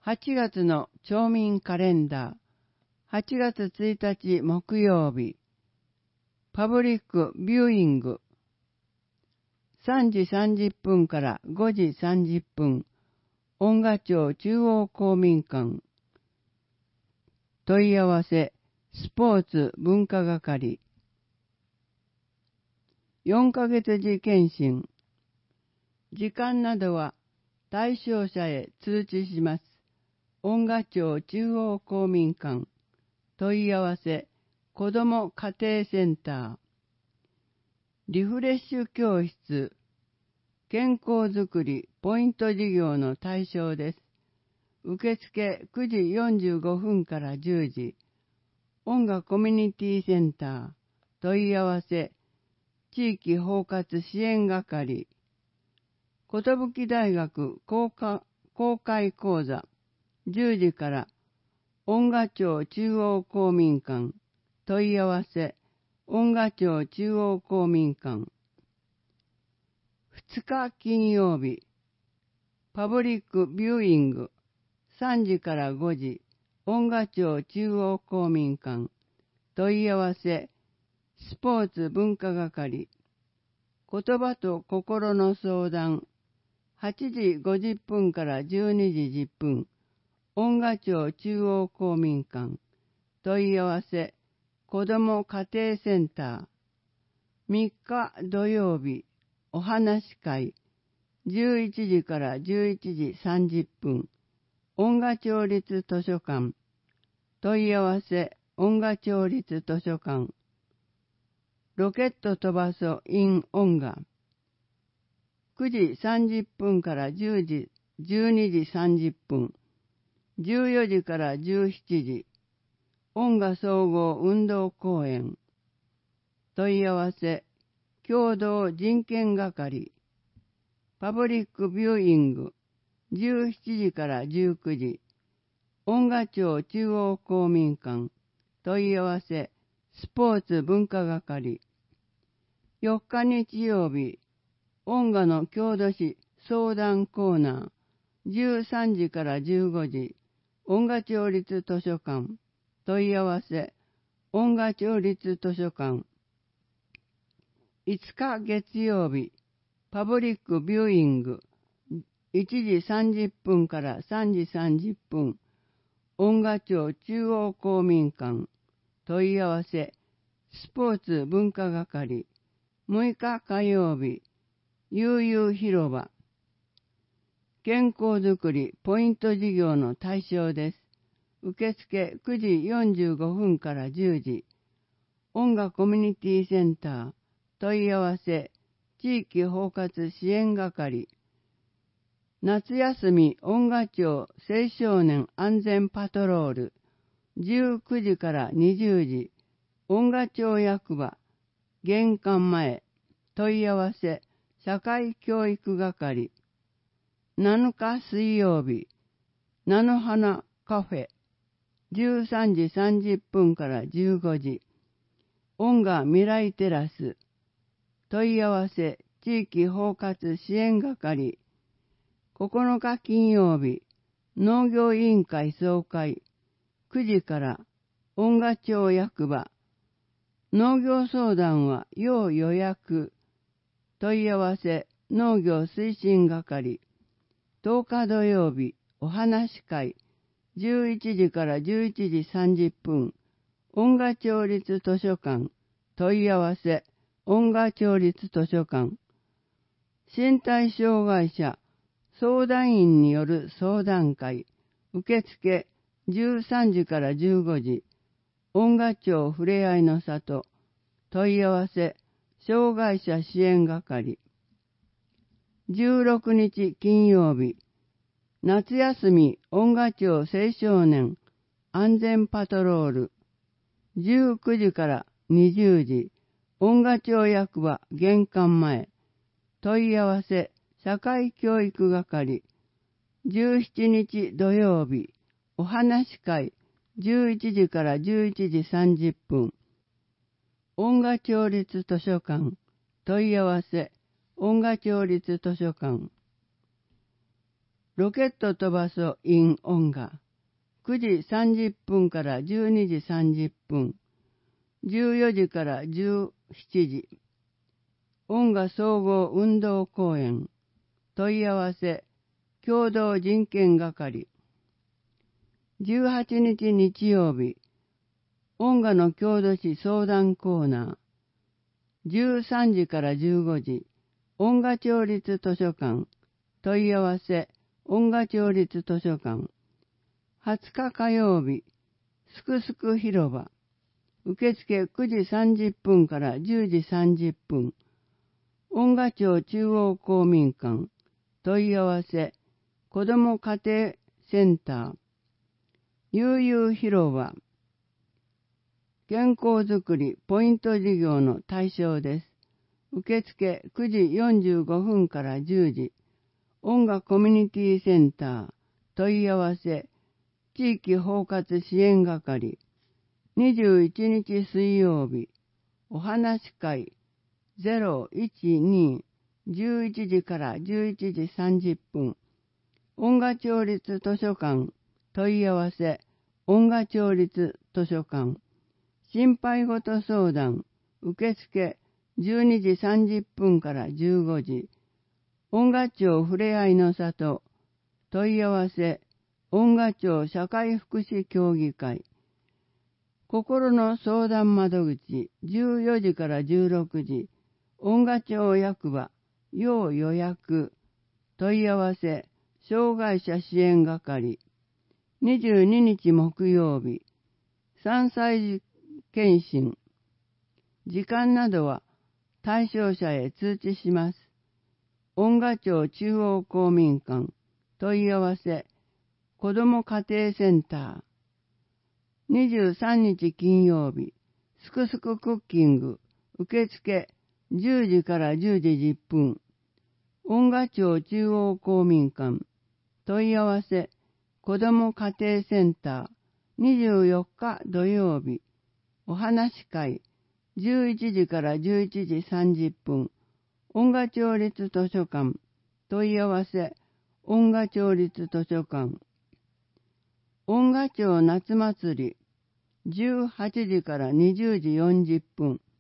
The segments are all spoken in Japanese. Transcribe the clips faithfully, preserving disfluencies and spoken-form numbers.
はちがつの町民カレンダー、はちがつついたち木曜日、パブリックビューイング、さんじさんじゅっぷんからごじさんじゅっぷん、音賀町中央公民館、問い合わせ、スポーツ文化係、よんかげつ次検診、時間などは対象者へ通知します。音賀町中央公民館、問い合わせ、子ども家庭センター、リフレッシュ教室、健康づくりポイント事業の対象です。受付くじよんじゅうごふんからじゅうじ、音賀コミュニティセンター、問い合わせ、地域包括支援係、寿大学公開、公開講座、じゅうじから音賀町中央公民館、問い合わせ、音賀町中央公民館。ふつか金曜日、パブリックビューイング、さんじからごじ、音賀町中央公民館、問い合わせ、スポーツ文化係、言葉と心の相談、はちじごじゅっぷんからじゅうにじじゅっぷん、音賀町中央公民館、問い合わせ、子ども家庭センター、みっか土曜日、お話し会、じゅういちじからじゅういちじさんじゅっぷん、音賀町立図書館、問い合わせ、音賀町立図書館、ロケット飛ばそ in 音賀、くじさんじゅっぷんからじゅうじ、じゅうにじさんじゅっぷん、じゅうよじからじゅうしちじ、音賀総合運動公園、問い合わせ、共同人権係、パブリックビューイング、じゅうしちじからじゅうくじ、音賀町中央公民館、問い合わせ、スポーツ文化係、よっか日曜日、音賀の郷土史相談コーナー、じゅうさんじからじゅうごじ、音賀町立図書館、問い合わせ、音賀町立図書館。いつか月曜日、パブリックビューイング、いちじさんじゅっぷんからさんじさんじゅっぷん、音賀町中央公民館、問い合わせ、スポーツ文化係。むいか火曜日、悠々広場、健康づくりポイント事業の対象です。受付くじよんじゅうごふんからじゅうじ、音賀コミュニティセンター、問い合わせ、地域包括支援係、夏休み音賀町青少年安全パトロール、じゅうくじからにじゅうじ、音賀町役場、玄関前、問い合わせ、社会教育係、なのか水曜日、菜の花カフェ、じゅうさんじさんじゅっぷんからじゅうごじ、音賀未来テラス、問い合わせ、地域包括支援係、ここのか金曜日、農業委員会総会、くじから音賀町役場、農業相談は要予約、問い合わせ、農業推進係、とおか土曜日、お話し会、じゅういちじからじゅういちじさんじゅっぷん、音賀町立図書館、問い合わせ、音賀町立図書館、身体障害者相談員による相談会、受付じゅうさんじからじゅうごじ、音賀町ふれあいの里、問い合わせ、障害者支援係。じゅうろくにち金曜日、夏休み音賀町青少年安全パトロール、じゅうくじからにじゅうじ、音賀町役場玄関前、問い合わせ、社会教育係。じゅうしちにち土曜日、お話し会、じゅういちじからじゅういちじさんじゅっぷん、音賀町立図書館、問い合わせ、音賀町立図書館。 ロケット飛ばそ in 音楽。くじさんじゅっぷんからじゅうにじさんじゅっぷん。じゅうよじからじゅうしちじ。音楽総合運動公園。問い合わせ、共同人権係。じゅうはちにち日曜日、音楽の郷土史相談コーナー。じゅうさんじからじゅうごじ、音楽町立図書館。問い合わせ、音楽町立図書館。はつか火曜日、すくすく広場。受付くじさんじゅっぷんからじゅうじさんじゅっぷん。音楽町中央公民館。問い合わせ、子ども家庭センター。悠々広場。健康づくりポイント事業の対象です。受付くじよんじゅうごふんからじゅうじ。音楽コミュニティセンター。問い合わせ、地域包括支援係。にじゅういちにち水曜日、お話し会 ゼロいちに じゅういちじからじゅういちじさんじゅっぷん。音楽町立図書館。問い合わせ、音楽町立図書館。心配事相談。受付じゅうにじさんじゅっぷんからじゅうごじ。音楽町ふれあいの里。問い合わせ、音楽町社会福祉協議会。心の相談窓口じゅうよじからじゅうろくじ。音楽町役場。要予約。問い合わせ、障害者支援係。にじゅうににち木曜日。さんさい児検診。時間などは対象者へ通知します。音楽町中央公民館。問い合わせ、子ども家庭センター。にじゅうさんにち金曜日。すくすくクッキング。受付じゅうじからじゅうじじゅっぷん。音楽町中央公民館。問い合わせ、子ども家庭センター。にじゅうよっか土曜日。お話し会。じゅういちじからじゅういちじさんじゅっぷん。音楽町立図書館。問い合わせ、音楽町立図書館。音楽町夏祭り。じゅうはちじからにじゅうじよんじゅっぷん。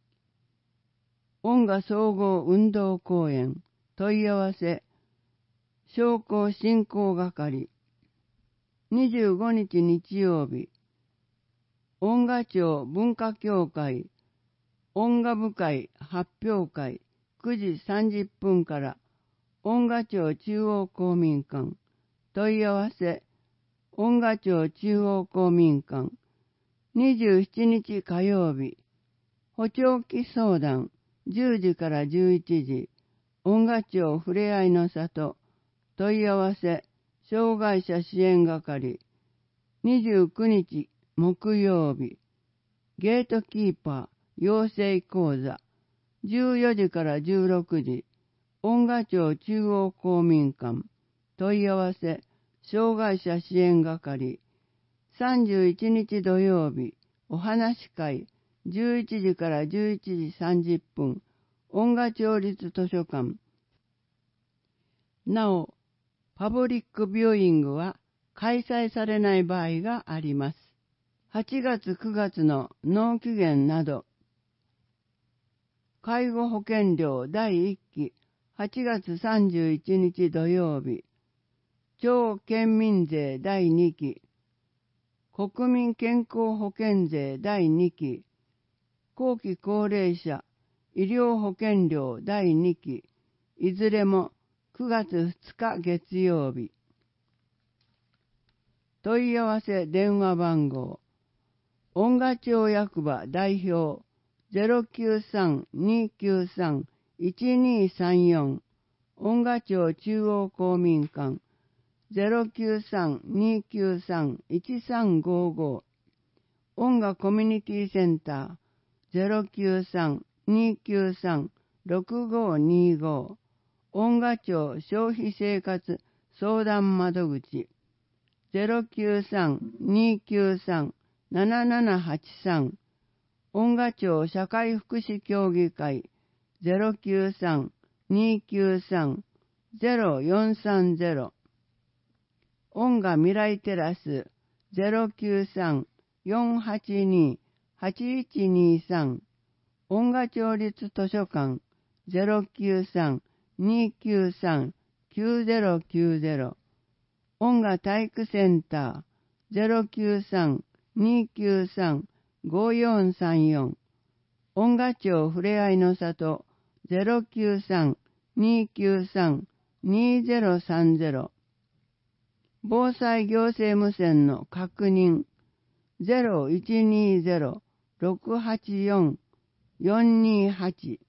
音楽総合運動公園。問い合わせ、商工振興係。にじゅうごにち日曜日。音楽町文化協会。音楽部会発表会くじさんじゅっぷんから音楽町中央公民館。問い合わせ、音楽町中央公民館。にじゅうしちにち火曜日。補聴器相談じゅうじからじゅういちじ。音楽町ふれあいの里。問い合わせ、障害者支援係。にじゅうくにち木曜日。ゲートキーパー養成講座。じゅうよじからじゅうろくじ。音楽町中央公民館。問い合わせ、障害者支援係。さんじゅういちにち土曜日。お話し会。じゅういちじからじゅういちじさんじゅっぷん。音楽町立図書館。なお、パブリックビューイングは開催されない場合があります。はちがつくがつの納期限など、介護保険料だいいっきはちがつさんじゅういちにち土曜日、町県民税だいにき、国民健康保険税だいにき、後期高齢者医療保険料だいにき、いずれもくがつふつか月曜日。問い合わせ電話番号、音楽町役場代表 ゼロきゅうさん にきゅうさん いちにさんよん、音楽町中央公民館 ゼロきゅうさん にきゅうさん いちさんごご、音楽コミュニティセンター ゼロきゅうさん にきゅうさん ろくごにご、音楽町消費生活相談窓口 ゼロきゅうさん にきゅうさん ななななはちさん、音楽町社会福祉協議会 ゼロきゅうさん にきゅうさん ゼロよんさんゼロ音楽未来テラス ゼロきゅうさん よんはちに はちいちにさん、音楽町立図書館 ゼロきゅうさん にきゅうさん きゅうゼロきゅうゼロ、音楽体育センター ゼロきゅうさん にきゅうさん ごよんさんよん、音楽町ふれあいの里 ゼロきゅうさん にきゅうさん にゼロさんゼロ、防災行政無線の確認 ゼロいちにゼロ ろくはちよん よんにはち、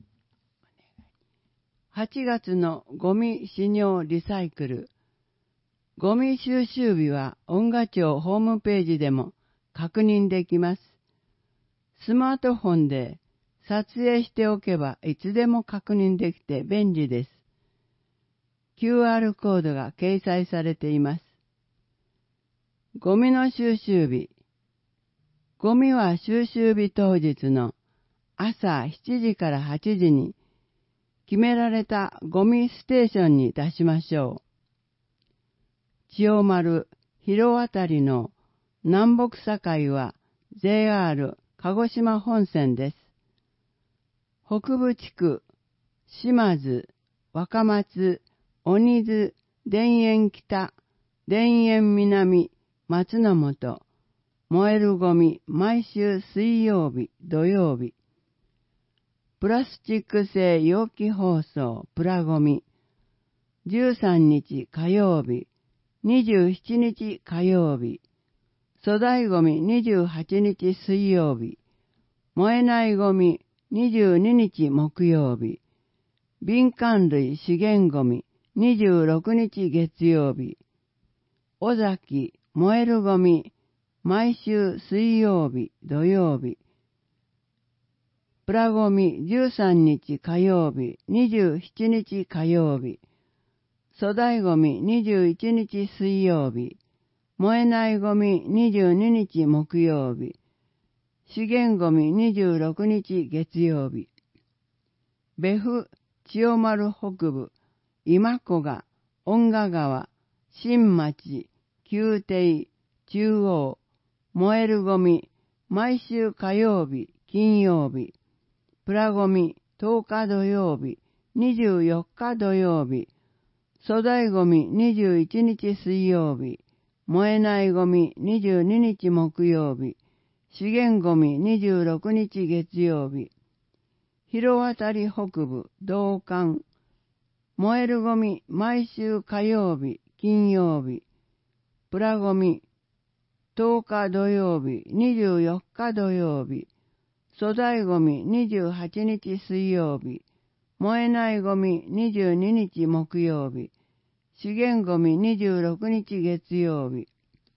はちがつのゴミ使用リサイクル。ゴミ収集日は音楽町ホームページでも確認できます。スマートフォンで撮影しておけばいつでも確認できて便利です。キューアール コードが掲載されています。ゴミの収集日。ゴミは収集日当日の朝しちじからはちじに決められたゴミステーションに出しましょう。千代丸、広渡りの南北境は ジェイアール 鹿児島本線です。北部地区、島津、若松、鬼津、田園北、田園南、松の本、燃えるゴミ、毎週水曜日、土曜日。プラスチック製容器包装、プラゴミ。じゅうさんにち火曜日、にじゅうしちにち火曜日。粗大ゴミにじゅうはちにち水曜日。燃えないゴミにじゅうににち木曜日。敏感類資源ゴミにじゅうろくにち月曜日。尾崎、燃えるゴミ、毎週水曜日、土曜日。プラゴミじゅうさんにち火曜日、にじゅうしちにち火曜日。粗大ゴミにじゅういちにち水曜日。燃えないゴミにじゅうににち木曜日。資源ゴミにじゅうろくにち月曜日。別府、千代丸北部、今古賀、恩賀川、新町、旧邸、中央、燃えるゴミ、毎週火曜日、金曜日。プラゴミとおか土曜日、にじゅうよっか土曜日。粗大ゴミにじゅういちにち水曜日。燃えないゴミにじゅうににち木曜日。資源ゴミにじゅうろくにち月曜日。広渡り北部、道館。燃えるゴミ、毎週火曜日、金曜日。プラゴミ、とおか土曜日、にじゅうよっか土曜日。粗大ゴミにじゅうはちにち水曜日。燃えないゴミにじゅうににち木曜日。資源ゴミにじゅうろくにち月曜日。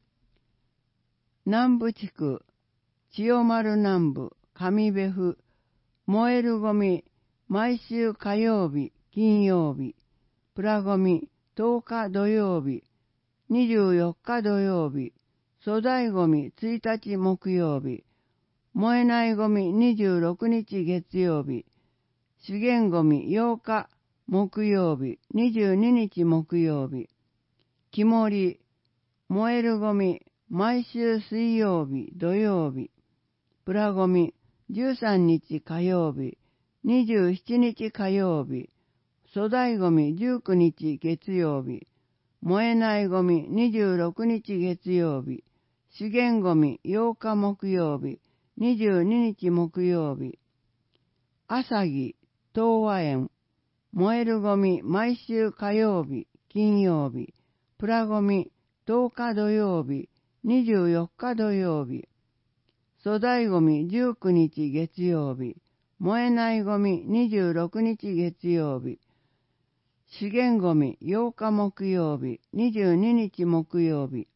南部地区、千代丸南部、上別府。燃えるゴミ、毎週火曜日、金曜日。プラゴミ、とおか土曜日。にじゅうよっか土曜日。粗大ゴミついたち木曜日。燃えないゴミにじゅうろくにち月曜日。資源ゴミようか木曜日、にじゅうににち木曜日。木盛り、燃えるゴミ、毎週水曜日、土曜日。プラゴミ、じゅうさんにち火曜日、にじゅうしちにち火曜日。粗大ゴミじゅうくにち月曜日。燃えないゴミにじゅうろくにち月曜日。資源ゴミようか木曜日。にじゅうににち木曜日。朝木、東和園。燃えるゴミ、毎週火曜日、金曜日。プラゴミ、とおか土曜日、にじゅうよっか土曜日。粗大ゴミじゅうくにち月曜日。燃えないゴミにじゅうろくにち月曜日。資源ゴミようか木曜日、にじゅうににち木曜日。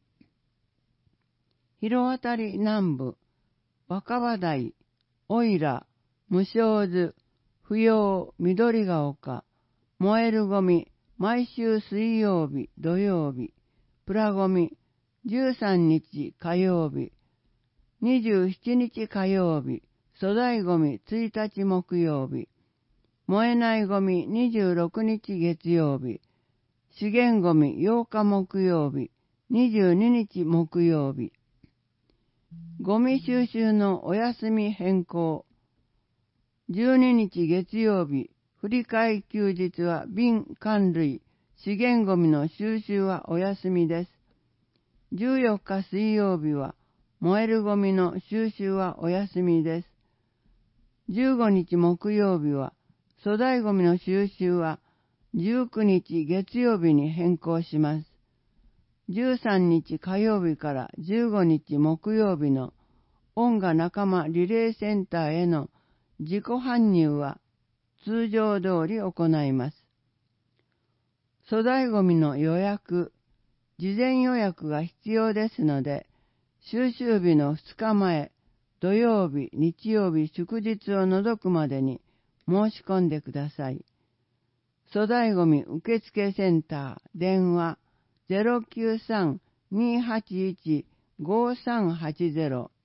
広渡り南部。若葉台、おいら、無償図、不要、緑が丘、燃えるゴミ、毎週水曜日、土曜日、プラゴミ、じゅうさんにち火曜日、にじゅうしちにち火曜日、粗大ゴミついたち木曜日、燃えないゴミにじゅうろくにち月曜日、資源ゴミようか木曜日、 にじゅうににち木曜日、ゴミ収集のお休み変更。じゅうににち月曜日、振り替え休日は瓶缶類、資源ゴミの収集はお休みです。じゅうよっか水曜日は燃えるゴミの収集はお休みです。じゅうごにち木曜日は粗大ゴミの収集はじゅうくにち月曜日に変更します。じゅうさんにち火曜日からじゅうごにち木曜日の音楽仲間リレーセンターへの自己搬入は通常通り行います。粗大ゴミの予約、事前予約が必要ですので、収集日のふつかまえ、土曜日、日曜日、祝日を除くまでに申し込んでください。粗大ゴミ受付センター、電話 ゼロきゅうさん にーはちいち ごさんはちゼロ。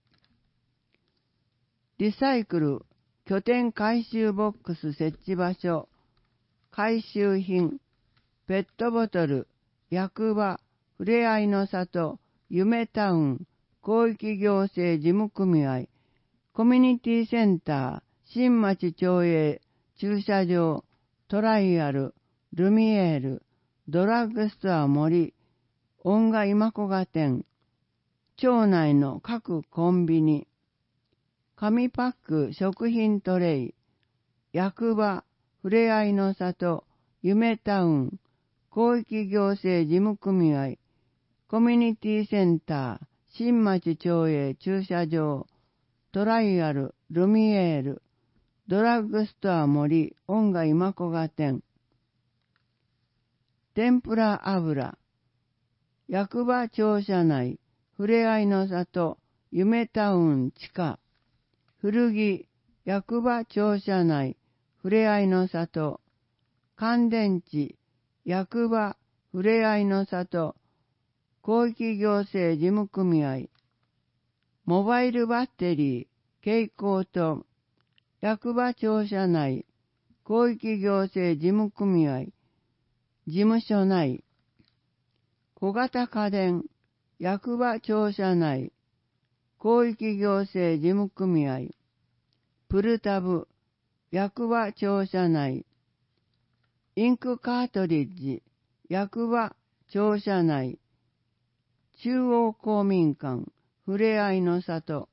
リサイクル拠点回収ボックス設置場所、回収品、ペットボトル、役場、ふれあいの里、夢タウン、広域行政事務組合、コミュニティセンター、新町町営、駐車場、トライアル、ルミエール、ドラッグストア森、音楽今小賀店、町内の各コンビニ、紙パック食品トレイ、役場、ふれあいの里、夢タウン、広域行政事務組合、コミュニティセンター、新町町営駐車場、トライアル、ルミエール、ドラッグストア森、音楽今小賀店、天ぷら油、役場庁舎内、ふれあいの里、夢タウン地下、古着、役場庁舎内、ふれあいの里、乾電池、役場、ふれあいの里、広域行政事務組合、モバイルバッテリー、蛍光灯、役場庁舎内、広域行政事務組合、事務所内、小型家電、役場庁舎内、広域行政事務組合、プルタブ、役場庁舎内、インクカートリッジ、役場庁舎内、中央公民館、ふれあいの里。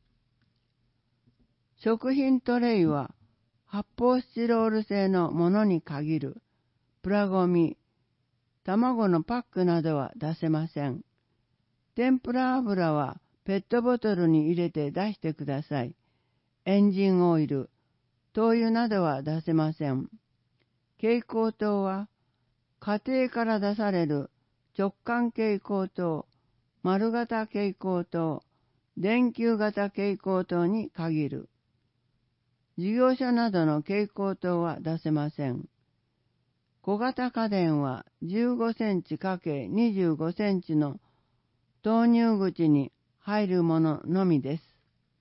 食品トレイは発泡スチロール製のものに限る。プラゴミ、卵のパックなどは出せません。天ぷら油はペットボトルに入れて出してください。エンジンオイル、灯油などは出せません。蛍光灯は家庭から出される直管蛍光灯、丸型蛍光灯、電球型蛍光灯に限る。事業所などの蛍光灯は出せません。小型家電はじゅうごセンチ×にじゅうごセンチの投入口に入るもののみです。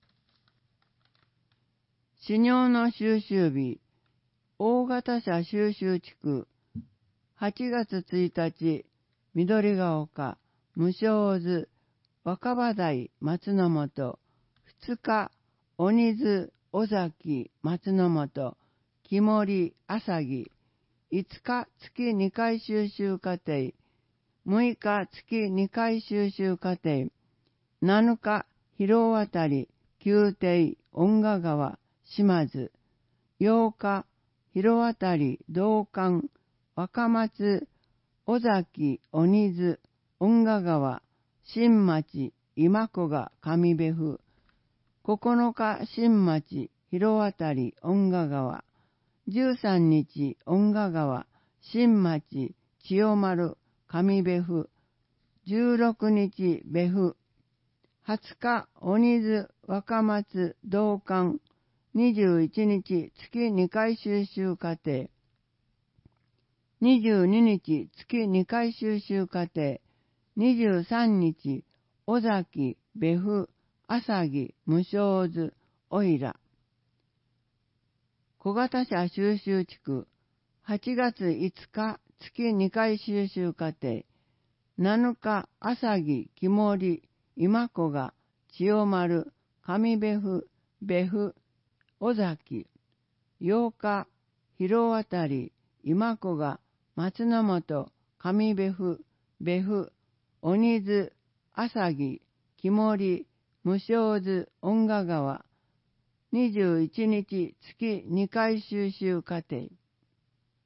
飼料の収集日、大型車収集地区、はちがつついたち、緑が丘、無償図、若葉台、松の本、ふつか、鬼津、尾崎、松の本、木森、朝木、いつか月にかい収集過程、むいか月にかい収集過程、なのか広渡り、宮廷、恩賀川、島津、ようか広渡り、道館、若松、尾崎、鬼津、恩賀川、新町、今古賀、上部府、ここのか新町、広渡り、恩賀川、じゅうさんにち、恩賀川、新町、千代丸、上部府、じゅうろくにち、部府、はつか、鬼津、若松、道館、にじゅういちにち、月にかい収集過程、にじゅうににち、月にかい収集過程、にじゅうさんにち、尾崎、部府、朝木、無償図、おいら。小型車収集地区、はちがついつか、月にかい収集過程、 なのか、朝木、木森、今子が、千代丸、上部府、部府、尾崎。ようか、広渡り、今子が、松の本、上部府、部府、鬼津、朝木、木森、無償図、音賀川。にじゅういちにち月にかい収集過程。